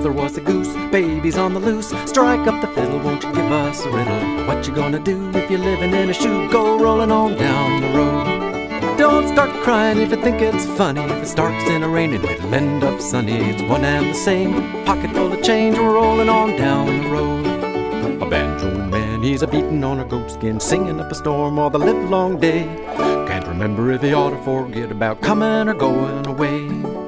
mother was a goose, baby's on the loose. Strike up the fiddle, won't you give us a riddle? What you gonna do if you're living in a shoe? Go rolling on down the road. Don't start crying if you think it's funny. If it starts in a raining, it'll end up sunny. It's one and the same, pocket full of change, we're rolling on down the road. A banjo man, he's a-beating on a goat skin, singing up a storm all the livelong day. Can't remember if he ought to forget about coming or going away.